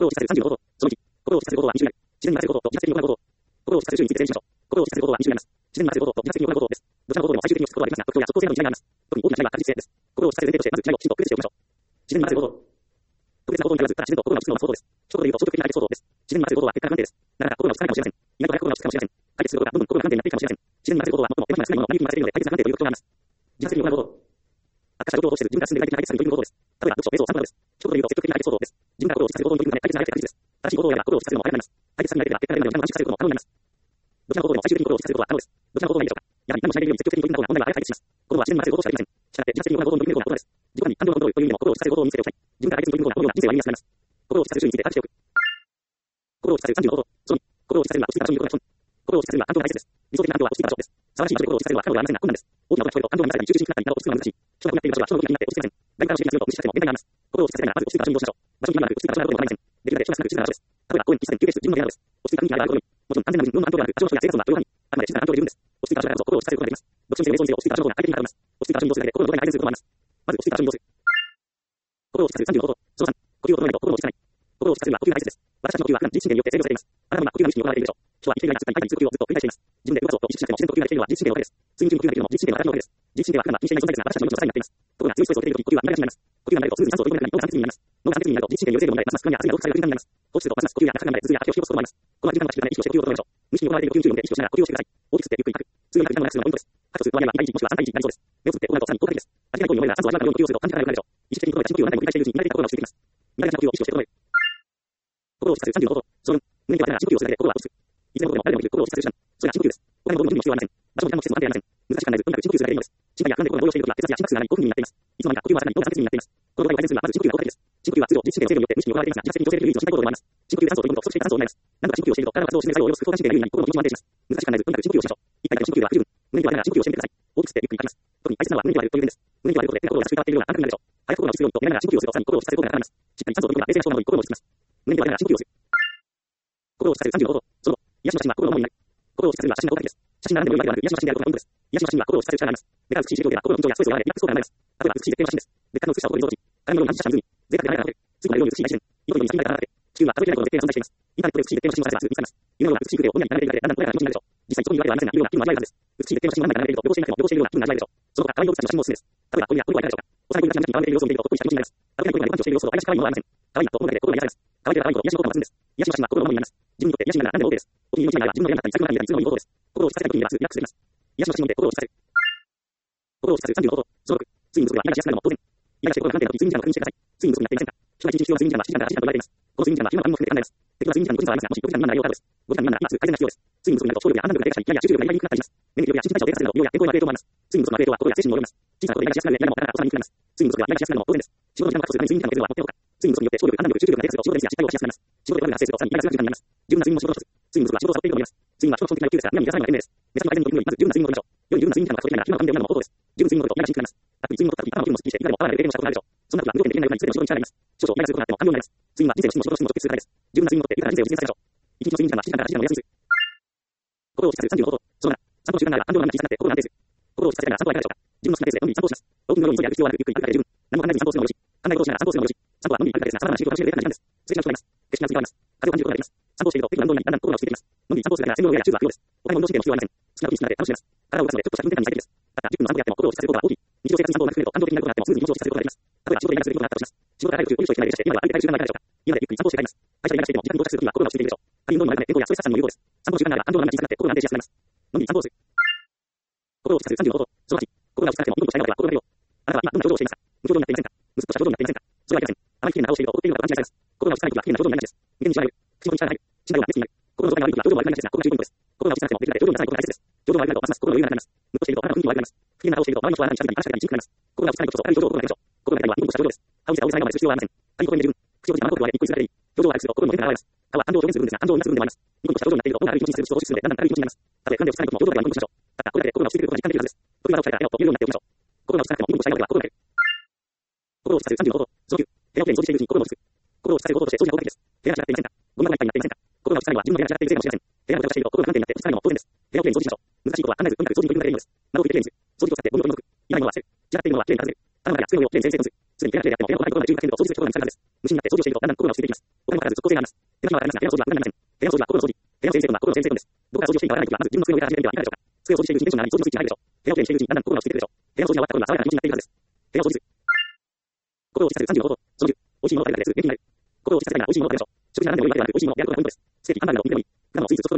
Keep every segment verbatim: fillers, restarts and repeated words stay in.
心を示唆するさんじゅうの行動。そのいち、心を示唆する行動はに種類ある。自然にまつる行動と自発的に行う行動。心を示唆する種類について整理しましょう。心を示唆する行動はに種類あります。自然にまつる行動と自発的に行う行動です。どちらの行動にも最終的に落ち着くことはありますが、特徴や即効性の違いがあります。特に大きな違いは確実性です。心を示唆する前提として、まず違いをきちんと区別しておきましょう。自然にまつる行動。特別な行動にならず、ただ自然と心が落ち着くのを待つ行動です。一言で言うと、消極的な解決行動です。自然にまつる行動は結果が不安定です。なかなか心が落ち着かないかもしれません。意外と早く心が落ち着くかもしれません。解決することがどんどん心が不安定になっていくかもしれません。自然にまつる行動は最も手間暇が少ないものを何にもさせるので解決が不安定という特徴があります。自発的に行う行動。悪化した状況を起こせず、自分から進んで具体的な解決策に取り組む行動です。例えば、読書、瞑想、散歩などです。一言で言うと、積極的な解決行動です。自分から心を落ち着かせる行動に取り組むため、解決が早く確実です。正しい行動をやれば心を落ち着かせるのも早くなります。解決策になれば結果が出るので、何も意識させることも可能になります。どちらの行動でも最終的に心を落ち着かせることは可能です。どちらの行動がいいでしょうか。やはり何もしないでいるより積極的に取り組んだ方が問題は早く解決します。行動は自然にまつる行動しかありません。したがって、自発的に行う行動に取り組むことが行動です。自己に感情のコントロールという意味でも心を落ち着かせる行動を身につけておきたい。自分から解決に取り組むことが行動が人生を歩みやすくなります。心を落ち着かせる種類について把握しておく。心を落ち着かせるさんじゅうの行動。そのいち、心を落ち着かせるのはポジティブな場所に行くことが基本。心を落ち着かせるのは環境が大切です。理想的な環境はポジティブな場所です。騒がしい場所で心を落ち着かせるのは可能ではありませんが困難です。大きな音が聞こえると感情が満たされに集中しにくくなったり、など落ち着くのが難しい。人が困っている場所は人の動きが気になって落ち着きません。外からの刺激が強いと無視させても限界があります。心を落ち着かせるならまず落ち着いた場所に移動しましょう。場所に今なく落ち着いた場所があることもありません。できるだけ人が少なく静かな場所です。例えば公園、喫茶店、休憩室、ジムの部屋などです。落ち着いた雰囲気があることに、もちろん安全な運動の環境ではなく、多少の人や生活音がどうに、あくまで静かな環境で十分です。落ち着いた場所だからこそ心を落ち着かせることができます。読書にせよ、瞑想にせよ、落ち着いた場所の方が快適になります。落ち着いた場所に移動するだけで心のどれが改善することもあります。まず落ち着いた場所に移動する。心を落ち着かせるさんじゅうの行動。そのさん、呼吸を整えないと心を落ち着かない。心を落ち着かせるのは呼吸が大切です。私たちの呼吸は普段自律神経によって制御されています。あなたも今呼吸が無意識に行われているでしょう。人は一定がいくつかに入っている呼吸をずっと繰り返しています。自分で動かそうと意識しなくても自然と呼吸ができているのは自律神経のおかげです。睡眠中に呼吸ができるのも自律神経の働きのおかげです。自律神経は普段は気にしていない存在ですが、私たちの命の支えになっています。ところが強いストレスを受けているとき、呼吸は乱れがちになります。呼吸が乱れるとスムーズに酸素を取り込めなくなり、脳が酸欠になります。脳が酸欠になると自律神経による制御問題、ますます不安や圧力が動く作用がになります。放置するとますます呼吸や中が流れ、頭痛や吐きを引き起こすこともあります。この時間がしっかり意識をして呼吸を整えましょう。無意識に行われている呼吸中に向け意識をしながら呼吸をしてください。大きく吸ってゆっくり吐く。通用なく時間がなくするのがポイントです。吐くとすると割合はに対いちもしくはさん対いちになりそうです。目をつぶって行うとさらに効果的です。味気ない行為に思えるが酸素を味わうように呼吸をすると感じが良くなるでしょう。意識的に整えた深呼吸を何回も繰り返しているうちに慣れていた心が落ち着いてきます。苦手な呼吸を意識をして整える。心を落ち着かせるさんじゅうの行動。そのよん、胸に当てながら深呼吸をするだけで心は落ち着く。いつでもどこでも誰でもできる心を落ち着かせる手段。それが深呼吸です。他の行動に無理にも必要はありません。場所も時間も季節も安定ありません。難しく考えず、とにかく深呼吸するだけでいいのです。心配や不安で心が動揺しているときは、血圧や心拍数が上がりごふんになっています。いつの間にか呼吸はさらに脳が酸欠になっています。この状態を改善するにはまず深呼吸が効果的です。深呼吸は通常自律神経の制御によって無意識に行われていますが、自発的に調整できる唯一の身体行動でもあります。深呼吸で酸素を取り込むと不足していた酸素を補います。何度か深呼吸をしていると体が活動を示す作用を及ぼす副交感神経が優位になり、心の気持ちも安定します。難しく考えず、とにかく深呼吸をしましょう。一回だけの深呼吸は不十分。胸に割りながら深呼吸をしてみてください。大きく吸ってゆっくり吐きます。特に大切なのは胸に割るという点です。胸に割ることで手が心が低く変わっているような感覚になるでしょう。早く心が落ち着くようにと寝ながら深呼吸をするとさらに心を落ち着かせることが高まります。しっかり酸素を取り込んだ冷静な思考などに心も落ち着きます。胸に割りながら深呼吸をする。心を落ち着かせるさんじゅうの行動。その後、癒しの写真は心の主になる。心を落ち着かせるのは写真が効果的です。写真が何でも良いわけではなく、癒しの写真であることがポイントです。癒しの写真は心を落ち着かせる力があります。目から美しい状況では心の緊張やストレスを和らげ、リラックス効果が生まれます。例えば美しい絶景の写真です。別格の美しさを心に想像し、鏡のように満ちた湖、贅沢で華やかなホテル、通過のように美しい大自然、色のように先が高くて、地球は数えきれないほどの絶景が存在しています。インターネットで美しい絶景の写真を探せばすぐ見つかります。夢のような美しい風景を本に並べているだけでだんだん穏やかな気持ちになるでしょう。実際そういうわけではありませんが、いろんな気分の味わえるはずです。美しい絶景の写真を何枚か並べていると、旅行していなくても旅行しているような気分が味わえるでしょう。その他、可愛い動物たちの写真もおすすめです。例えば、こういうや、こういうはいかがでしょうか。幼い子が写真に並べている様子を見ていると、ほっこりした気持ちになります。食べない子が旅館長している様子ほど愛らし可愛いものはありません。可愛いなと思うだけで心が癒されます。可愛いで可愛いほど癒しの効果も抜群です。癒しの写真は心の主になります。自分にとって癒しになるのは何でも OK です。お気に入りの一枚が自分の部屋になったり、財布の中に入れたりするのもいいことです。心を落ち着かせた時にはすぐリラックスできます。癒しの写真を見て心を落ち着かせる。心を落ち着かせるさんじゅうの行動。そのろく、睡眠不足がイライラしやすくなるのも当然。イライラして心が不安定な時、睡眠時間を確認してください。睡眠不足になっていませんか。人が一日必要な睡眠時間はしちじかんからはちじかんと言われています。この睡眠時間は昼間の番も含めて考えます。適当な睡眠時間にごじかんはありますが、もしろくじかん未満なら要はです。ごじかん未満なら今すぐ改善が必要です。睡眠不足になると聴力や判断力が低下し、やや集中力がやりにくくなっています。目の色や新陳代謝を低下するなど、脳や健康への影響もあります。睡眠不足の影響は心や精神にも及びます。小さなことでイライラしやすくなるややもなかなか収まりにくくなります。睡眠不足がイライラしやすくなるのも当然です。仕事の時間が確保するために睡眠時間の削減はとっておくか。睡眠不足によって聴力、判断力、集中力が低下すると仕事でミスや失敗をしやすくなります。仕事で悪が発生するとさらにイライラする時間になります。十分な睡眠も仕事の一つ。睡眠不足は仕事をサボっていると思います。睡眠は人の基本的な欲求ですから、皆に逃がさないのが賢明です。目先の改善に取り組むより、まず十分な睡眠をとりましょう。良い十分な睡眠時間が確保できないなら、暇が完全になるのも方法です。十分な睡眠をとるとイライラしにくくなります。あくび睡眠をとった時、頭も気分もすっきりして、今でも合わないレベルのしたことがあるでしょう。そんな時は無条件でできないぐらい全ての仕事に力があります。少々イライラすることがあっても完了になります。睡眠は人生の質も仕事の質も直結するからです。十分な睡眠をとって豊かな人生を実現させましょう。一日の睡眠時間はしちじかんからはちじかんのお休みする。心を落ち着かせるさんじゅうの行動。そのなな、散歩の習慣があれば感情の波が小さくなって心が安定する。心を落ち着かせるなら散歩はいかがでしょうか。自分の好きなペースでのんびり散歩をします。ウォーキングのように急いで歩く必要はなく、ゆっくり歩くだけで十分。何も考えずに散歩をするのもよし。考え事をしながら散歩をするのもよし。散歩はのんびり歩くだけですが、様々な刺激を楽しめる豊かな時間です。素敵な人がいます。決してなすぎがあります。風を感じることができます。散歩をしていると適度な運動になり、だんだん心が落ち着いてきます。のんびり散歩をするだけなら線路の上や宙は不要です。他にも運動神経の必要はありません。好きな時に好きなので楽しめます。体を動かすのでちょっとした運転感に最適です。また、じゅっぷんの散歩であっても心を落ち着かせることが大きい。日常生活に散歩をなくすると感情的になることがあってもすぐに気持ちを落ち着かせることができます。例えば仕事でイライラすることがあったとします。仕事が帰る途中、おいしいといきなり出して、今では歩いて帰る習慣がいかがでしょうか。今でゆっくり散歩をして帰ります。会社でイライラしていても時間に到着するときは心が落ち着いているでしょう。他に運動にもあるため、健康やストレス発散にも有効です。散歩の習慣があれば感情の波が小さくなって心が安定しやすくなります。のんびり散歩をする。心を落ち着かせるさんじゅうの行動。そのはち、心が落ち着かなくてもうんとしたいのでは心がけよう。あなたは今どんな症状をしていますか。無症状になっていませんか。むすっとした症状になっていませんか。それはいけません。あまり危険な顔をしていると踊っているのが勘違いされます。心が落ち着かないときは危険な症状になります。眉間にしわが寄る。口元に力が入る。心臓が熱になる。心の状態が悪いときは症状も悪くなりますが、ここが重要です。心が落ち着かなくてもできるだけ症状にならないことが大切です。症状が悪くなるとますます心の余裕がなくなります。むっとしていると体の雰囲気も悪くなります。不機嫌な顔をしていると周りの人は何かに近づいたり話しかけたりしにくくなります。心が落ち着かないとこそ悪い症状を起こるだけでしょう。心が痛いのはうんとした症状です。歯を見せた大げさな笑顔までする必要はありません。髪公園で十分。口を閉じたままと言われにっこりするだけでいい。表情を悪くすると心の変化が現れます。歯は感情を表現する部分ですが、感情を生み出す部分でもあります。ニコニコした表情になっていると心が悪い気持ちにする人を阻止するので、だんだん軽い気持ちになります。たとえ噛んで落ち着かないときも表情だけはニコニコしましょう。ただ、これだけで心が落ち着いていることが実感できるはずです。時は歯を使えたら笑顔と言えるようになっておきましょう。心が落ち着かなくてもニコニコしたいのでは心が出る。心を落ち着かせるさんじゅうの行動。そのきゅう、部屋をきれいに掃除しているうちに心も落ち着く。心を落ち着かせる行動として掃除が効果的です。部屋が散らかっていませんか。ゴミがいっぱいになっていませんか。心が落ち着かないのは自分の部屋が散らかっているせいかもしれません。部屋が散らかしていると心が不安定になって落ち着かないのも当然です。部屋をきれいに掃除しましょう。難しいことは考えずとにかく掃除に取り組むだけでいいのです。窓を拭いてきれいにする。掃除機を使ってゴミを取り除く。いらないものは捨てる。散らかっているものはきれいに片付ける。棚や机の上をきれいに整理整頓する。すでに部屋がきれいであっても部屋のないことが十分確認すると掃除することが難しいからです。無心になって掃除をしているとだんだん心が落ち着いてきます。他にもかかわらず、即効性があります。手間暇はかかりますが、部屋の掃除は、部屋の掃除は心の掃除。部屋の整理整頓は心の整理整頓です。どこから掃除をしていいかわからないときは、まず自分の机の上から始めてみてはいかがでしょうか。机を掃除しているうちにテンションが上がり、掃除のスイッチが入るでしょう。部屋をきれいにしているうちにだんだん心が落ち着いてくるでしょう。部屋の掃除が終わった頃には爽やかな気持ちになっているはずです。部屋を掃除する。心を落ちさせるさんじゅうごほど。そのじゅう。美味しいものを食べるです。元気になる。心を落ちさせたいなら美味しいものを食べましょう。食事が何でもいいわけではなく、美味しいものをやることがポイントです。ステーキ、ハンバーグなどお肉でもいい。果物、スイーツ、ソフトドリンクなど甘いものでもいい。お味噌汁、お塩、昆布味などお汁粉、コーンポタージュなどお汁物でもいい。自分にとって美味しいと感じるものでもいい。自分にとって美味しいと感じる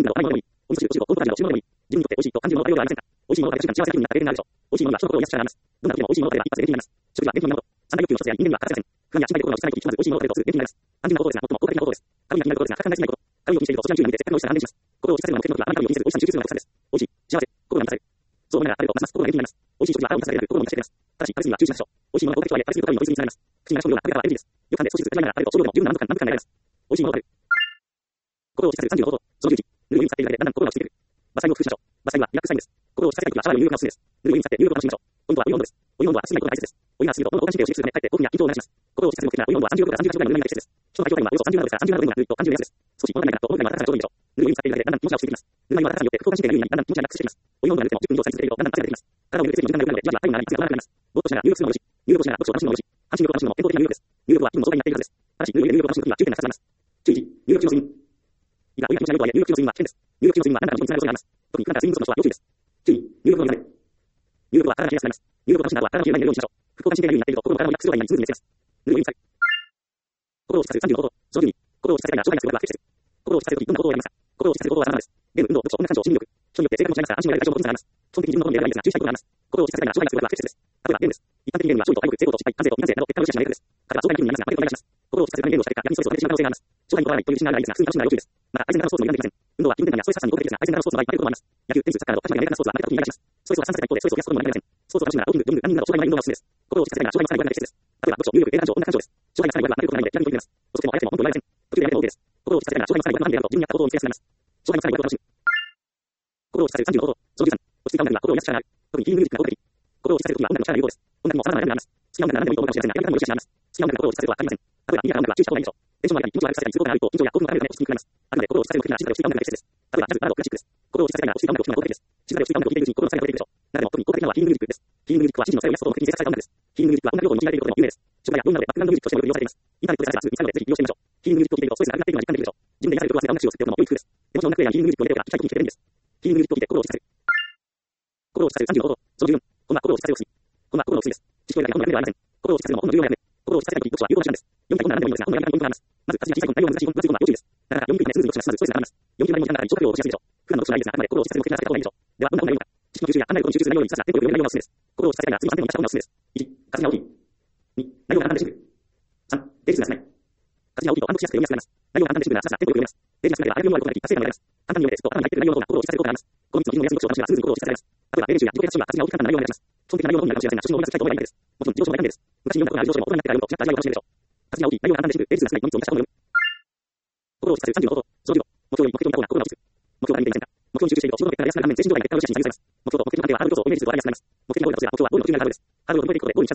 ものが幸せになった経験があるでしょう。美味しいものが人の心を癒す力があります。どんな時でも美味しいものを食べれば一発で元気になります。食事は勉強になること。三大欲求の一つや因縁には欠かせません。不安や心配で心が落ちさないとき、まず美味しいものを食べるとすぐ元気になります。単純なことですが、最も効果的なことです。神が気になることですが、価格が気になること。神を気にしていると、そちらに注意が向いて、せっかくの美味しさが安定します。心を落ちさせるのは目的のことは、あなたの神を気にせず、美味しさに集中するのが大切です。美味しい、幸せ、心が満たされる。そう思いながら食べると、ますます心が元気になります。美味しい食事は腹を満たされるだけ、心を満たしてくれます。ただし、食べ過ぎは注意しましょう。美味しいものは効果的とはいえ、食べ過ぎると神の美味しさにつながります。口に流し込むような食べ方は エヌジー です。よく噛んで少しずつ味わいながら食べると、少量でも十分な満足感、満足感が得られます。美味しいものを食べる。心を落ちさせるさんじゅうごほど。そのじゅういち。ぬるい湯に浸っているだけで、だんだん心が落ち着いてくる。馬賽を工夫しましょう。馬賽はリラックスタイムです。心を落ちさせたいときは、シャワーや入浴がおすすめです。ぬるい湯に浸って入浴を楽しみましょう。ポイントはお湯温度です。お湯温度は熱すぎないことが大切です。お湯が熱すぎると、脳の交感神経を刺激するため、かえって興奮や緊張を促します。心を落ちさせる目的なら、お湯温度はさんじゅうろくからさんじゅうはちどくらいのぬるいが適切です。人の体表面はおよそさんじゅうななどですから、さんじゅうななどでぬるいと単純に安です。少し物足りないかなと思うくらいは高さがちょうどいいでしょう。ぬるい湯に浸っているだけで、だんだん気持ちが落ち着いてきます。ぬるい湯は高さによって副交感神経が優位になり、だんだん気持ちがリラックスしてきます。お湯温度がぬるくてもじゅっぷん以上さえ続けていると、だんだん汗が出てきます。体をぬるくする時間が長くなるので、じわじわ体温が上がり、汗が柔らかくなります。ぼーっとしながら入浴するのもよし。入浴をしながら読書を楽しむのもよし。半身浴を楽しむのも健康的な入浴です。入浴は気分の相談になっているはずです。ただし、ぬるい湯で入浴を楽しむときは注意点がふたつあります。注意時、入浴中の睡眠。いや、お湯が気持ちがいいとはいえ、入浴中の睡眠は危険です。入浴中の睡眠はあなたの気持ちがいいそうになります。特に、あなたが睡眠不足の人は要注意です。注意、入浴後の入浴は体が冷やすくなります。入浴を楽しむなら体の冷えないようにしましょう。副交感神経が優位になっていると、心も体もリラックスする間にスムーズに寝つけます。ぬるい湯に浸かる。心を落ちさせるさんじゅうごほど。そのじゅうに。心を落ちさせたいなら、障害がすることは不適切。心を落ちさせるとき、どんなことをやりますか。心を落ちさせる方法は様々です。ゲーム、運動、読書、音楽鑑賞、心理力。人によって性格も違いますから、安心を得られる対象も個人差があります。基本的に自分の好みで選べばいいですが、注意したいことがあります。心を落ちさせたいなら、障害がすることは不適切です。例えば、ゲームです。一般的にゲームは勝利と敗北、成功と失敗、完成と未完成など、結果の良し悪しが明確です。彼は障害に気分になりますが、負けることになります。心を落ちさせるためにゲームをした結果、逆にストレスを感じてしまう可能性があります。障害にとらわないという自信があるならいいですが、普通に楽しむなら要注意です。また、対戦型のスポーツも油断できません。運動は気分転換やストレス発散に効果的ですが、対戦型のスポーツの場合、負けることもあります。野球、テニス、サッカーなど、勝ち負けが明確なスポーツは負けた時にイライラします。ストレスを発散させた一方で、ストレスを増やすこともなりません。スポーツを楽しむなら、ウォーキング、ジョギング、ランニングなど、障害のない運動がおすすめです。心を落ちさせたいなら、障害のさらに弱いが適切です。例えば、読書、入力、映画鑑賞、音楽鑑賞です。障害がさらに弱いは負けることがないので、気楽に取り組めます。遅くても早くても本当に言われません。途中でやめても OK です。心を落ちさせたいなら、障害のさらに弱いなど、自分に合った行動を見つけやすくなります。障害のさらに弱いを楽しむ。心を落ちさせるさんじゅうごほど。そのじゅうさん。落ち着いた音楽は心を癒す力がある。特にヒーリングミュージックが効果的。心を落ちさせるときは音楽の力が有効です。音楽も様々な悩みがあります。好きな音楽なら何でもいいと思うかもしれませんが、やり方もよしあしがあります。好きな音楽が心を落ちさせるとは限りません。例えば、賑やかな音楽は注意した方がいいでしょう。テンションの上がり、気持ちを悪くさせたりすることがあると、緊張や興奮が高めるため落ち着きにくなります。あくまで心を落ちさせる目的なら静かで落ち着いた音楽が適切です。例えば、ジャズ、バラード、クラシックです。心を落ちさせたいなら落ち着いた音楽を聴くのが効果的です。静かで落ち着いた音楽を聴いているうちに心の疲れが取れているでしょう。中でも特に効果的なのはヒーリングミュージックです。ヒーリングミュージックは心身の疲れを癒すことを目的に制作された音楽です。ヒーリングミュージックは音楽療法に用いられていることでも有名です。職場や病院などでバックグラウンドミュージックとしてもよく利用されています。インターネットで探せばすぐ見つかるのでぜひ利用してみましょう。ヒーリングミュージックを聴いているとストレスがなくなっているのが実感できるでしょう。自分で癒されることは全て音楽使用をするというのも良い工夫です。でもその音楽プレイヤーにヒーリングミュージックを入れておけば機械的に聴けて便利です。ヒーリングミュージックを聴いて心を落ち着かせる。心を落ちさせるさんじゅうごほど。そのじゅうよん。こんは心を落ちさせる薬。こんは心の薬です。知識を得ただけの本ではありません。心を落ちさせるのも本の重要な役目。心を落ちさせたいとき、読書は有効な手段です。読みたい本なら何でもいいのですが、本のやり方にポイントがあります。まず、活字や小さい本、内容の難しい本、分厚い本は要注意です。なかなか読みにくいためスムーズに読書が進まず、ストレスが溜まります。読み切りの内容に時間がかかり、消化量を落としやすいでしょう。普段の読書ならいいですが、あくまで心を落ちさせる目的なら避けた方がいいでしょう。では、どんな本がいいのか。知識の吸収や考えることに集中する内容にさせたテンポよく読む内容がおすすめです。心を落ちさせたいなら、次も安定にした本がおすすめです。いち、活字が大きい。に、内容が簡単でシンプル。さん、ページ数が少ない。活字が大きいと暗読しやすく読みやすくなります。内容が簡単でシンプルなさせたテンポよく読めます。ページが少なければ早く読み終わることができ、達成感が得られます。簡単に読めてすると頭に入っている内容の方が心を落ちさせることがあります。このみっつの理由の読書を楽しめばスムーズに心を落ちさせられます。例えば、ページ数や自己啓発書は活字が大きかった内容を目指します。基本的な内容の本になるかもしれませんが、初心を思い出す機会と思いがいいです。もちろん、自己紹介が大事です。もちろん、自己紹介が大事です。昔に読んだことがある上司の大事です。昔に読んだことがある上司の本になっている内容と違った味わいが欲しいでしょう。活字が大きい、内容が簡単でシンプル、ページ数が少ない本。内容が簡単でシンプル、ページ数が少ない本を読む。心を落ちさせるさんじゅうごほど。そのじゅうご。目標に目標に目標に心が落ち着く。目標が見ていませんか。目標に集中していると、仕事の結果が安くなる反面、精神状態が劣化を視野にされます。目標と目的の関係はハードル競争をイメージすると上がりやすくなります。目的が多いのは目標はゴールの途中にあるハードルです。ハードルを乗り越えていくことでゴールに近づけます。不安や心配で心が落ち着かないのは目標にとらわれているからではないでしょうか。目標が見ていると精神状態が劣化を視野にされます。安定した心を見つけるのは目標が見えているからではないでしょうか。目標が見えていると精神状態が劣化を視野にされます。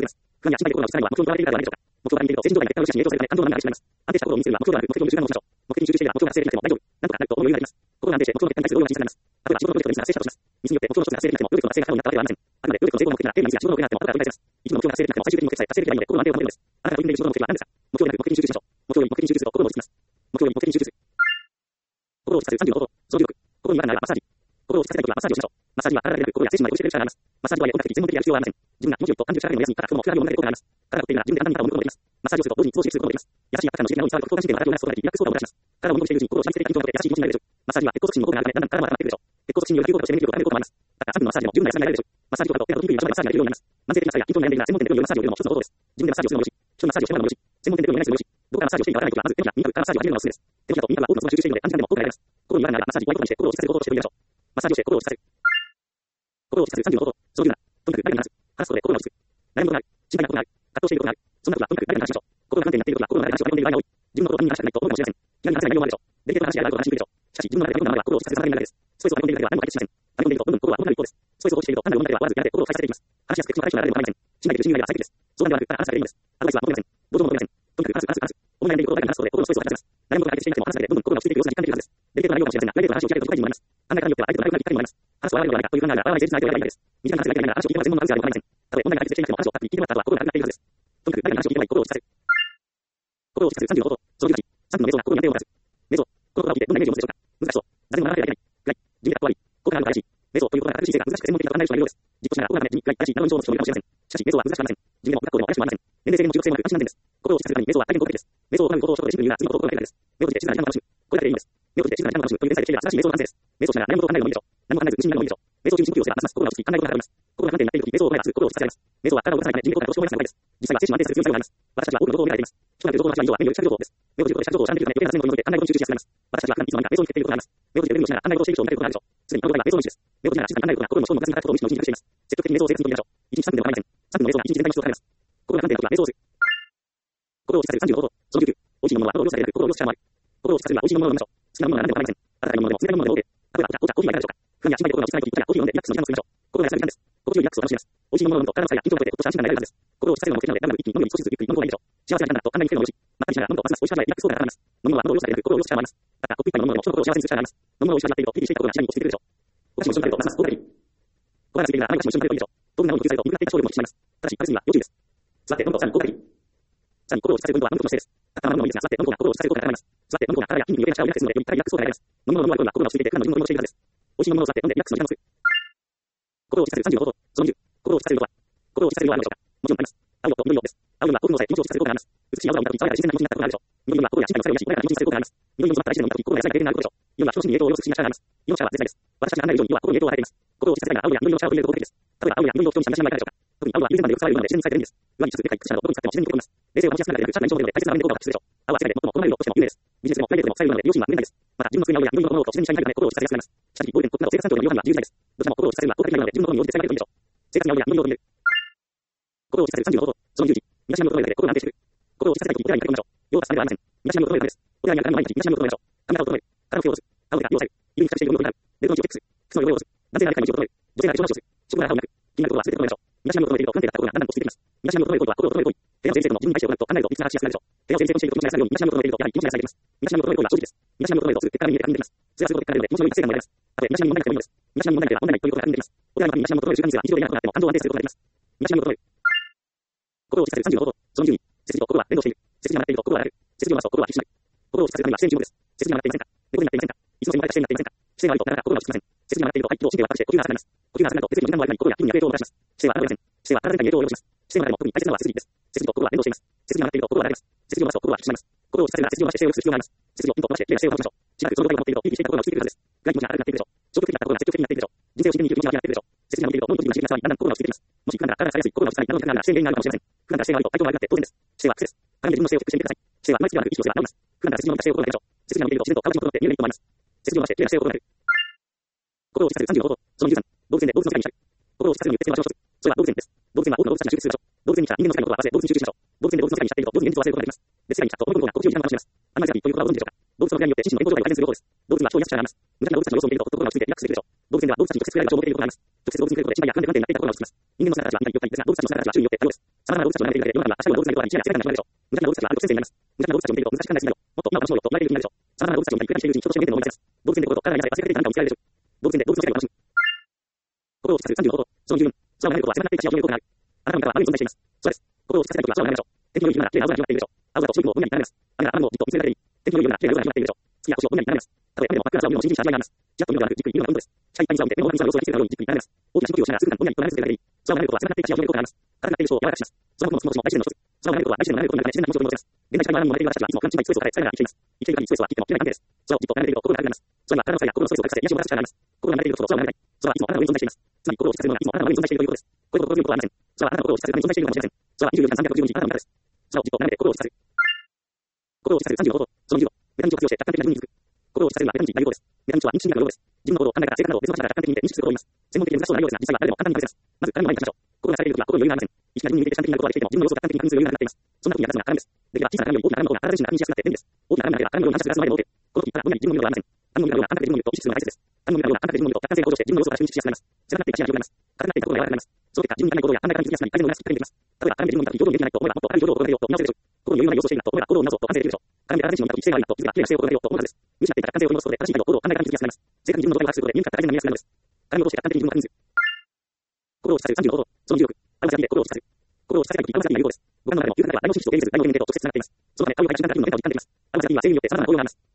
あるいは目標に集中しない目標に集中していれば目標が達成できなくても大丈夫。なんとかなると思う余裕があります。心が安定して目標の結果に対する動揺が小さくなります。例えば仕事のプロジェクトに達成したとします。ミスによって目標の一つが達成できなくても、プロジェクトの達成が過去になったわけではありません。あくまでプロジェクトの成功の目的なら、テーマについて仕事の目的があっても後から繰り返せます。一度の目標が達成できなくても最終的に目的さえ達成できればいいので、心の安定を保てるのです。あなたが取り組んでいる仕事の目的は何ですか。目標でなく目的に集中しましょう。目標より目的に集中すると心も落ち着きます。目標より目的に集中する。心を落ちさせるさんじゅうごほど。そのじゅうろく。心に違和感があればマッサージ。心を落ちさせたいときはマッサージをしましょう。マッサージは体だけでなく心や精神まで落ち着ける力があります。マッサージとはいえ音楽的に専門的である必要はありません。自分が気持ちよくと感じる力の目安に肩、太もも、ふくらはぎを揉んだり効果があります。体が凝っているなら自分で簡単に肩を揉むこともできます。マッサージをすると同時にいつも刺激することもできます。優しい圧迫感の刺激が脳に伝わる副交感神経の働きを促すことができ、リラックス効果をもたらします。体を揉み込みしているうちに心を刺激的な緊張が起こって優しい気持ちになれるでしょう。マッサージは血行促進に効果があるため、だんだん体も温まってくるでしょう。血行促進による急効果として免疫力を高める効果もあります。また、さんぷんのマッサージでも十分な休みが得られるでしょう。マッサージ効果と手の筋肉によるマッサージができるようになります。慢性的な疲れや緊張に悩んでいるなら専門店で病院マッサージを受けるのも一つの方法です。自分でマッサージをするのもよし、人にマッサージをしてもらうのもよし、専門店で病院にないするのもよし、どこからマッサージをしていいかわからないときはまず手のひら、耳たぶからマッサージを始めるのがおすすめです。手のひらと耳たぶは多くのツボが集中しているので短時間でも効果が得られます。心に違和感があればマッサージ、怖いことにして心を落ちさせる行動として取り入れましょう。マッサージをして心を落ちさせる。心を落ちさせるさんじゅうごほど。そのじゅうなな。とにかく誰に話す。話すことで心が落ち着く。悩むことがある。心配なことがある。葛藤していることがある。そんなことはとにかく誰に話しましょう。心が不安定になっているときは心の中で話を割り込んでいる場合が多い。自分のことを他人に話したくないと思うかもしれません。気軽に話せない内容もあるでしょう。デリケートな話やあることが話してくるでしょう。しかし自分の中で割り込んだままでは心を落ちさせるさまがないです。ストレスを割り込んでいるだけでは何も解決しません。割り込んでいるとどんどん心は重くなる一方です。ストレスを落ちていると単なる問題だけでは終わらず、やがて心を再生させていきます。話しやすく口の対象なら誰でも構いません。信頼できる信頼が最適です。相談ではなく、ただ話すだけでいいのです。アドバイスは求めません。同情も求めません。とにかく話す、話す、話す。思い悩んでいることを誰かに話すことで心のストレスを解消せます。悩むことが解決していなくても話すだけでどんどん心が落ち着いていく様子が実感できるはずです。デリケートな内容かもしれませんが、プライベートな話を聞きたいと機会にもなります。考え方によっては相手と仲良くなりたいにもなります。話すは笑うのではないかという考えなら、笑わない誠実な相手を選べばいいのです。短な話がやりたいなら話を聞いてもらう専門の話があるのではありません。たとえ問題が解決していなくても話をたっぷり聞いてもらった後は心が軽くなっているはずです。とにかく誰かに話を聞いてもらい心を落ち着かせる。心を落ち着かせるさんじゅうごほど。そのじゅうはち。さんぷんの瞑想が心に安定をもたらす。 この言葉を聞いてどんなイメージを持つでしょうか。難しそう。誰も学ばなければいけない。外、地味が怖い。効果があるのが怪しい。瞑想という言葉が新しいせいか難しく専門的な案内をしているようです。実行しながら効果がない地味、外、怪しいなどの印象を持つ人もいるかもしれません。しかし、瞑想は難しくありません。地味でも学校でも怪しくもありません。年齢制限も中学生もなく安心なんです。心を落ち着かせるために瞑想は大変効果的です。瞑想を行うことを仕事でシンプルに言うなら次のことを心がけるからです。目を閉じて静かな時間を楽しむ。これだけでいいのです。目を閉じて静かな時間を楽しむという連載でしていれば新しい瞑想の完成です。瞑想しながら悩むことを考えるのもいいでしょう。何も考えず無心になるのもいいでしょう。瞑想中に深呼吸をすればますます心が落ち着き考え事がなくなります。心が不安定になっているとき、瞑想を行えばすぐ心を落ち着かせられます。瞑想は体を動かさないため地味効果と思い出すのがいいです。実際は精神を安定する強い作用があります。私たちは多くの情報を見られています。人がいる情報の話は以上は目を視覚情報です。目を閉じることで視覚情報を遮断できるため余計な雑念を取り除いて考え事に集中しやすくなります。私たちは普段いつの間にか瞑想に徹底していることがあります。目を閉じて腕をしながら考え事をしている人を見かけることがあるでしょう。すでにこの動画は瞑想の一種です。目を閉じながら静かに考えることが心の思考のガスになったことを無意識のうちに隠しています。積極的に瞑想を生活に取り入れましょう。いちにちさんぷんでも構いません。さんぷんの瞑想がいちにち全体に必要となります。心が不安定な時は瞑想をする。心を落ち着かせるさんじゅうご方法。そのじゅうきゅう。美味しいものは心を良される心を良す力もある。心を落ち着かせるには美味しいものを飲みましょう。好きなものは何でも構いません。温かいものでも冷たいものでも OK。例えばお茶、紅茶、コーヒーはいかがでしょうか。不安や心配で心が落ち着かない時、お茶やコーヒーを飲んでリラックスの時間を作りましょう。心が休まる時間です。心地よいリラックスを楽しみます。美味しいものを飲むと体の疲れや緊張を超えて心と安心感が得られるはずです。心を落ち着かせるのも目的なので、だんだん一気に飲むより少しずつゆっくり飲む方がいいでしょう。幸せな時間だと考えにふけるのもよし、まったりしながら飲むとますます美味しくなるのでリラックス効果が高まります。飲むものは喉を良される心を良す力もあります。またコップ一杯の飲むものも人の心を幸せにする力があります。飲むものを美味しくなっているとピリピリしていた心が次第に落ち着いてくるでしょう。お菓子も一緒に食べるとますます効果がいい。小腹が空いているなら何菓子も一緒に食べるといいでしょう。糖分が多いのを救済と肉が低下症でも効きしまいます。ただし、食べ過ぎは要注意です。座って飲むとさらに効果がいい。さらに心を落ち着かせる運動は飲むことの姿勢です。たったまま飲むのもいいですが、座って飲む方が心を落ち着かせる効果が高まります。座って飲む方が体や筋肉に余計な力をリラックスするので、より高いリラックス効果が得られます。飲むものを飲むは心が落ち着いて普段の自分の乗り物をしているはずです。美味しいものを座って飲んでリラックスの時間を作る。心を落ち着かせるさんじゅうご方法。そのにじゅう。心を落ち着かせるとは。心を落ち着かせる色は何でしょうか。もちろんあります。青色と緑色です。青色は興奮を抑え気持ちを落ち着かせる効果があります。美しい青空を見たとき、爽やかで自然な気持ちになったことがあるでしょう。緑色は心や身体の疲れを癒し、穏やかな心情を作りやすいことがあります。緑色の素晴らしいのを見たとき、心が安らぎでなることでしょう。色は人の心に影響を及ぼす不思議な力があります。色のシャワーは絶大です。私たちが考える以上に色は心に影響を与えています。心を落ち着かせながら青や緑色のシャワーを取り入れると効果的です。例えば青や緑色を人にした話はいかがでしょうか。特に青は友人間でよく使われるので自然に使えているんです。上に直接でかい靴下などどこに使っても自然に溶け込みます。冷静を保ちやすくなるので、シャワーの印象で大切な場面で効果を発揮するでしょう。青は世界で最も好まれる色としても有名です。ビジネスでもプライベートでも使えるので、両親は無限大です。また、自分の机に青や緑色のものをと自然にシャイになるため心を落ち着かせやすくなります。しかし、ゴールデン、コップなど生活環境での色々な自由自在です。どちらも心を落ち着かせるのは効果的なので、自分の好みに応じて使い分けるといいでしょう。生活に青や緑色を入れる。心を落ち着かせるさんじゅうご方法。そのじゅういち。身だしなみを整えるだけで心が安定してくる。心を落ち着かせたいときにお寺に行ってみましょう。用がされではありません。身だしなみを整えるためです。お寺にある鏡の前に立ち、身だしなみを整えましょう。髪型を整える。体の毛を下ろす。顎でが用をされる。指に比較しているようになる。ベルトの位置をチェックする。靴の汚れを下ろす。男性が何かに気を整える。女性が化粧直しをする。仕事が歯を磨く。気になることは全て整えましょう。身だしなみを整えていると不安定だった心がだんだんと落ち着いてきます。身だしなみを整えることは心を整える行為。部屋を整理整頓の自分に対して行うと考えると理屈が発しやすくなるでしょう。部屋を整理整頓していると気持ちが安らぐように身だしなみを整えているとやはり気持ちが安らぎます。身だしなみを整える行為は正直です。身だしなみを整えるとすぐ結果が見えて確認できます。それはすることで結果が出るので気持ちのいい達成感も得られます。たとえ身だしなみに問題なくてもいいのです。身だしなみに問題なければ問題ないということが確認できます。お寺に身だしなみを整える習慣ですが、日常的なことがあっても感情を安定することができます。身だしなみを整える。心を落ち着かせるさんじゅうご方法。そのじゅうに。背筋と心は連動している。背筋が曲がっていると心は上がる。背筋を回すと心は引き締まる。心を落ち着かせるためには姿勢に注目です。背筋が曲がっていませんか。猫になっていませんか。いつも背に前か姿勢になっていませんか。姿勢が悪いとなかなか心が落ち着きません。背筋が曲がっていると、はい、息を神経を圧迫して呼吸が浅くなります。呼吸が浅くなると背筋の時間の間に心や筋肉に影響をもたらします。姿勢は体を姿勢は体全体に影響を及ぼします。姿勢の中でも特に大切なのは背筋です。背筋と心は連動しています。背筋が曲がっていると心は上がります。背筋を回すと心は引き締まります。心を落ち着かせるなら背筋を回して姿勢を良くする必要があります。背筋をピンと伸ばして綺麗な姿勢を保ちましょう。しばらくその状態が持っているとピリピリしていた心が落ち着いてくるはずです。外気持ちが荒くなっているでしょう。消極的だった心が積極的になっているでしょう。人生を真剣に生きる気持ちがなっているでしょう。背筋が伸びていると脳にポジティブな刺激が伝わり、だんだん心が落ち着いてきます。もし普段から体が疲れやすい、心が落ち着かないなどの状況があるなら姿勢に原因があるかもしれません。普段から姿勢が悪いと体調が悪くなって当然です。姿勢はうまく姿勢を低くしてみてください。姿勢はうまくいつではなく意識をして治ります。普段から自分の姿勢を低くしてみてください。姿勢はうまい姿勢を良くしていると治ります。普段から自分の姿勢を低くしてみてください。背筋を伸ばして心が出でしょう。背筋が伸びていると自然と体が整って見えると思います。背筋を伸ばして綺麗な姿勢を心が出る。心を落ち着かせるさんじゅうご方法。そのじゅうさん。動物園で動物の世界に浸る。心を落ち着かせるによって手を足をする。それは動物園です。動物園は多くの動物たちが集結する場所。動物園に来た人間の世界のことは忘れ、動物に集中しましょう。動物園で動物の世界に浸っていると、動物に現実を忘れることができます。別世界に来たと思い込むことが心地よい時間を楽しめます。アニマルセラピーという言葉をご存知でしょうか。動物の出会いによって心身の健康状態を改善する方法です。動物には超癒す力があります。無駄な動物たちの様子を見ていると心が落ち着いてリラックスできるでしょう。動物園では動物たちに直接触れ合い場所を設けていることがあります。直接動物に触れることで心が不安定になっていた心が落ち着きます。人間の姿たちは見たり良くないですが、動物たちの姿たちは周囲によって多様です。様々な動物たちを眺めているだけで世の中には明日の動物たちのことが一夜に世界が広がるでしょう。無駄な動物たちはあると不先生になります。無駄な動物たちを見ていると難しく考えすぎだよ。もっと今を楽しもうよと言われている気になるでしょう。様々な動物たちを見たり繰り返しているうちに人として見ているのを思い出します。動物園で心と体が癒され、活躍的に何かを見つけられるでしょう。動物園で動物の世界を楽しむ。心を落ち着かせるさんじゅうご方法。そのじゅうよん。空を眺めることは狭くなっていた幸せを見ることがある。あなたの中は雨に存在しています。そうです。心を落ち着かせたいときは空を眺めましょう。天気の良い日なら綺麗な青空が広がっているでしょう。青空と白い雲をぼんやり眺めます。雨が雨をじっと見つめられている。天気の良い夜なら綺麗な夜が広がっているでしょう。月や星をぼんやり眺めます。たとえ雨でも真っ暗な空を見るのをじっくりした味わいがあります。ちらっと見るのではなくじっくり見るのがポイントです。近いパンに空を見て目の前に空を見て様子を引きつけるようにじっくり眺めます。大きな深呼吸をしながら数分間ぼんやりと眺め続けるだけでいい。空を眺めることは狭くなっていた幸せを見ることがあります。硬くなっている人を柔らかくします。その僕もその愛しているの一つ。空を眺めることは愛しているのを眺めることの中で自然な気持ちを取り戻せます。現代社会のあるもので私たちはいつも不安心配ストレスを抱え疲れが生きています。生きている限りストレスは切っても切れない関係です。空をじっと眺めていると心が軽くなります。空は体の疲れや心のストレスを解かせて癒しをもたらす力があります。心が慣れていることと空を眺めたい。空はいつもあなたの上に存在しています。つまり心を落ち着かせるのはいつもあなたの上に存在しているということです。これほど心強いことはありません。空はあなたの心を落ち着かせるために存在しているかもしれません。空はにじゅうよじかんさんびゃくろくじゅうににちあなたの味方です。空をじっと眺めて心を落ち着かせる。心を落ち着かせるさんじゅうご方法。そのじゅうご。メタ認知を活用して客観的な自分に気づく。心を落ち着かせるのはメタ認知第ご号です。メタ認知は認知心理学の用語です。自分の行動、考え方、性格など別の立場から客観的に見て認識することを言います。専門的で難しそうな内容ですが、実際は誰でも簡単に話せます。まず、誰の前に立ちましょう。心がされているときは心に余裕がありません。意識が自分に向けて主観的なことができていても、自分の様子を客観的に確認する余裕がなくなっています。そんな時に役立つのが鏡です。できれば小さな鏡より大きな鏡の方が体自身が確認しやすくなって便利です。大きな鏡なければ鏡のように反射するガラスの前でも OK。この時からぼんやり自分の見るのではありません。鏡のような感覚で自分を見ると意識するのが大切です。鏡のような感覚で自分を見ると客観性が向上して自分の様子を正しく認識しやすくなります。狭くなっていた視野が広がります。硬くなっていた心が柔らかくなります。その結果、自分にない行動や考え方に気づきやすくなり、相手の裏すきっかけにできます。例えば、鏡で自分を見た時、表情に元気がないと思えば、もっと明るい表情を心がけようと見直せるでしょう。心に余裕がない様子をしているなと思えば、心を直そうと反省できるでしょう。鏡で体自身を見た時、姿勢が悪いなと気づけば、綺麗な姿勢を心がけようと思うはずです。無視していた客観性を取り戻すことで、正しい態度、行動、考え方に気づきやすくなります。正確に自分の土台を把握することで、見えなかった大事な見えやすくなるのです。鏡を通して客観的に自分を確認する。心を落ち着かせるさんじゅうご方法。そのじゅうろく。青さびで心を落ち着かせる。心を落ち着かせたいとき、青さびが有効です。五感の中でも嗅覚は大脳神経と現実、大脳連携と直接つながっています。そのため、青い配信が気分の変化を実感できます。青さびは生理によって様々な効用があります。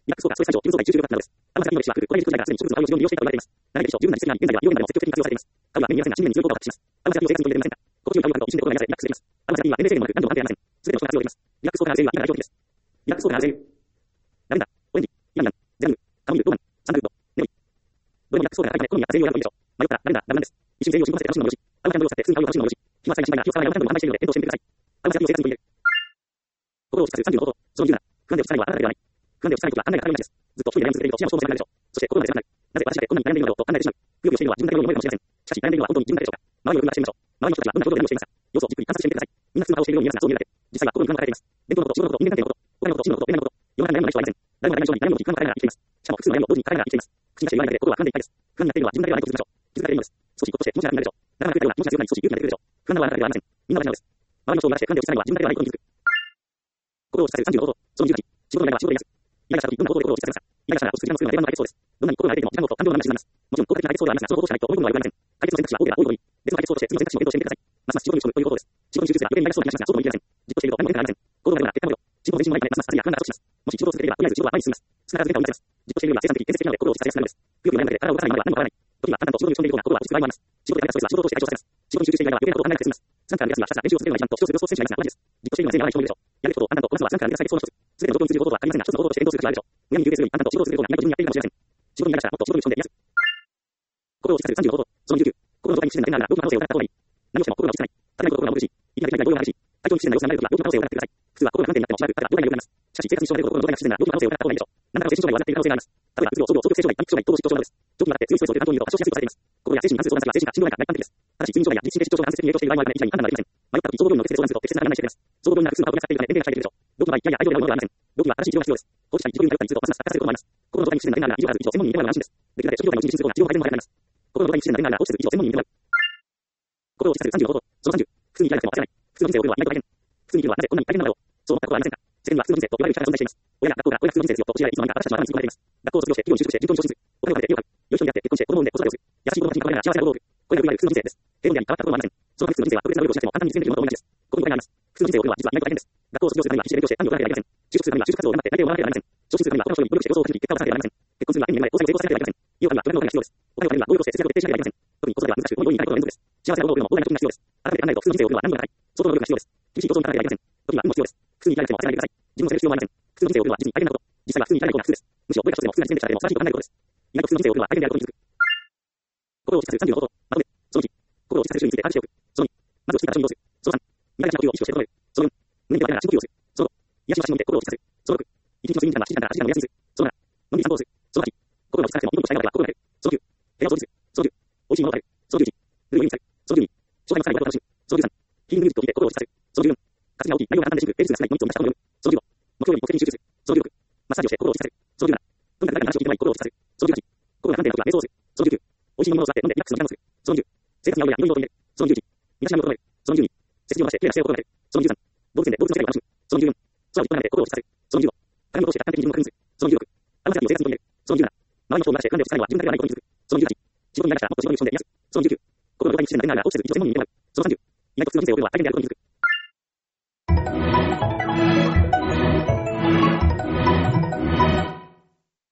リラックス効果、ストレス解消、気分増大、集中力アップなどです。アロマセラピーの歴史は古く、これに現在はすでに植物の香りを使用利用していたと言われています。ならでしょう、十分な実績があり、現在は医療現場でも積極的に活用されています。香りは目に見えませんが、心理に強い効果を発揮します。アロマセラピーを生産に取り入れてみませんか？心地よい香りを感じると一瞬で心が乱れてリラックスできます。アロマセラピーはエネルギーの無力、何度も安定でありません。通常の香りは何度も安定でありません。すべての人がアルゼイルはリラックス効果のアルゼイルは今代表的です。リラックス効果のアルゼイルは今代表的です。リラックス効果のアルゼイル。ラベンダー、オレンジ、イランダン、ゼラム、カモミール、ローマン、サンダルウッド、ネオイ。どれもリラックス効果が高いため、好みや税量を選ぶべきでしょう。迷ったらラベンダー、ラベンダンです。一瞬税量を浸透させて楽しむのもよし。アロマキャンドルを使って普通に香りを楽しむのもよし。気は最が心配な気を使わないアロマキャンドルも販売しているので検討してみてください。アロマセラピーを生産に取り入れる。心を落ち着かせるさんじゅうの方法。そのにじゅうなな。不安で落ち着かないはあなただけではない。不安で落ち着かないときは考えが軽い話です。ずっと一人で悩み続けていると視野も消耗するからでしょう。そして心まで狭くなる。なぜ私だけこんなに悩んでいるのだろうと考えてしまう。くよくよしているのは自分だけのように思えるかもしれません。しかし悩んでいるのは本当に自分だけでしょうか。周りの分がしてみましょう。周りの人たちはどんな表情で何をしていますか。様子をじっくり観察してみてください。みんな普通の顔をしているように見えますが、そう見えるだけ。実際は心に不安を抱えています。勉強のこと、仕事のこと、人間関係のこと、お金のこと、進路のこと、恋愛のこと、世の中に悩む人はいません。誰も悩む人に悩むことに不安を抱えながら生きています。しかも複数の悩みを同時に抱えながら生きています。口に出して言わないだけで心は不安でいっぱいです。不安になっているのは自分だけではないと気づきましょう。気づかれるのです。少しほっとして気持ちが楽になるでしょう。仲間が増えたような気持ちが強くなり少し勇気が出てくるでしょう。不安なのはあなただけではありません。みんな同じなのです。周りの人を流して不安で落ち着かないのは自分だけではないことに気づく。心を落ち着かせるさんじゅうの方法。そのじゅうはち。仕事の悩みは仕事でやす。イライラした時どんな方法で心を落ち着かせますか。イライラしたら落ち着く時間を作るのは定番の解決法です。どんなに心が荒れていても時間ごと感情が流れてしまいます。もちろん効果的な解決法ではありますが、その方法しかないと追い込むのはよくありません。解決の選択肢は多ければ多いほどいい。別の解決法として次の選択肢を検討してみてください。ますます仕事に打ち込むという方法です。仕事に集中すれば余計にイライラしそうな気がしますが、そうとも言い切れません。じっとしていると何も変化がありません。行動があるような結果もよ。仕事の前進もないため、ますます圧力や不安が加速します。もし仕事を続けていれば、とりあえず仕事は前に進みます。少なからず変化を見せます。じっとしているよりは生産的、建設的なので心を落ち着かせやすくなるのです。くよくよ悩むだけで体を動かさないまでは何も変わらない。時には淡々と仕事に打ち込んでいる方が心は落ち着く場合もあります。仕事で抱えたストレスは仕事を通して解消されます。仕事に集中していない場合は余計なことを考えなくて済みます。参加が目立つにはひたすら練習を続けるのが一番と、一つ予想選手がいますが同じです。じっとしているのは全員が荒い人もいるでしょう。やるべきことを淡々とこなすのは参加が目立つだけそうの一つ。すべての状況に通じる方法はありませんが、一つの方法として検討する時があるでしょう。むやみに休憩するより淡々と仕事を続ける方が意外と自分にやっているかもしれません。仕事にイライラしたらもっと仕事に打ち込んでいます。心を落ち着かせるさんじゅうの方法。そのにじゅうきゅう。心の状態に不自然な点があるなら、病気の可能性を疑った方がいい。何をしても心が落ち着かない。ただいま心が戻るし、息ができないと動揺があるし、体調に不自然な様子が見られるときは病気の可能性を疑ってください。普通は心が不安定になってもしばらくただ動画が良くなります。しかし生活に支障が出るほど心の状態が不自然な病気の可能性を疑った方がいいでしょう。何らかの精神障害を患っている可能性があります。例えば、うつ病、創病、双極性障害、パニック障害、統合失調症などです。長期にわたって強いストレスを受ける環境にいると発症しやすいとされています。心や精神に関する相談先は精神科、心療内科、内科的です。ただし、睡眠障害や自律神経失調症が間接的に影響している場合もあるため、医者に判断ができません。迷ったとき、総合病院の受付相談すると適切な判断にしてくれます。総合病院なら複数のパートに使っているため、電源が使えているでしょう。病気の場合、いやいやアイドルなものではありません。病気は正しい治療が必要です。放置したり、自己流に頼ったりすると、ますます悪化することもあります。心の状態に不自然な点があるなら、異常がある以上、専門に見てもらうのが安心です。できるだけ初期状態のうちに診療が治療が早いのも早くなります。心の状態に不自然な点があるなら、落ち着く以上、専門に見てもらう。心を落ち着かせるさんじゅうの方法。そのさんじゅう。普通にイライラしても焦らない。普通の人生を送るのは意外と大変。普通に生きるのはなぜこんなに大変なのだろう。そう思ったことはありませんか。世間には普通の人生と言われる機会が存在しています。親や学校がこれが普通の人生ですよと教えられ、いつの間にか私たちの頭につぎ込まれています。学校を卒業して、企業に就職して、順調に昇進する。お金をかけて家を買う。良い人になって結婚して、子供を産んで子育てをする。優しい子供たちに囲まれながら幸せな労働を送る。これがいわゆる普通の人生です。平凡であり変わったことはありません。その普通の人生は特別な努力をしなくても簡単に実現できるものと同じです。ここに答えがあります。普通の人生を送るのは実は意外と大変です。学校を卒業するためには必死で勉強して単位を取らなければいけません。就職するためには就職活動を頑張って内定をもらわなければなりません。昇進するためには他の人に努力して予想を勝ち抜き結果を出さなければなりません。結婚するには縁に恵まれ交際を成功させなければいけません。家を買うには不安のお金が必要です。お金を買うには努力をして節約を徹底しなければいけません。特に子育ては難しく、思い通りにいかないことが連続です。幸せな労働を送るのも膨大な時が必要です。改めて考えると普通の人生を送るのは難度が高い。相当の努力が必要です。厳しい競争に勝たなければいけません。時には運も必要です。普通に生きられても焦らないでください。自分を責める必要もありません。普通の人生を送るのは実に大変なこと。実際は普通に生きられることが普通です。むしろどれか一つでも普通な人生でも正しいと考えることです。意外と普通の人生を送るのは大変であることに気づく。心を落ち着かせるさんじゅうの方法。まとめ。そのいち。心を落ち着かせる週について把握しておく。そのに。まず落ち着いたら承認をする。そのさん。未来的な呼吸を意識をして整える。そのよん。胸ではながら深呼吸をする。そのご。癒しは心を入れて心を落ち着かせる。そのろく。一日の睡眠時間はしちじかんからはちじかんのお休みする。そのなな。のんびり散歩をする。そのはち。心が落ち着かせてもインプットしたいのでは心が出る。そのきゅう。部屋を掃除する。そのじゅう。美味しいものを食べる。そのじゅういち。ぬるいお湯に浸かる。そのじゅうに。将来の使い方を楽しむ。そのじゅうさん。ヒーリングミュージックを聴いて心を落ち着かせる。そのじゅうよん。活字が大きい、内容が簡単でシンプル、ページ数が少ないノイツを満たした本を読む。そのじゅうご。目標より目的に集中する。そのじゅうろく。マッサージをして心を落ち着かせる。そのじゅうなな。とにかく誰かの話を聞いてもらい心を落ち着かせる。そのじゅうはち。心が不安定な時は瞑想をする。そのじゅうきゅう。美味しい飲み物を座って飲んでリラックスの時間をする。そのじゅう。生活に合うような祈りを取り入れる。そのじゅういち。身だしなみを整える。そのじゅうに。背筋を伸ばして手や姿勢を整える。そのじゅうさん。動物園で動物の世界を楽しむ。そのじゅうよん。空を立派な目で心を落ち着かせる。そのじゅうご。鏡を通して客観的に自分を確認する。そのじゅうろく。アロマセラピーを生活に取り入れる。そのじゅうなな。周りの人を流して不安で落ち着かないのは自分だけではないことに気づく。そのじゅうはち。仕事にイライラしたらもっと仕事に打ち込んで癒す。そのじゅうきゅう。心の状態に不自然な点があるなら落ち着く以上専門に見てもらう。そのさんじゅう。意外と普通の人生を送るのは大変であることに気づく。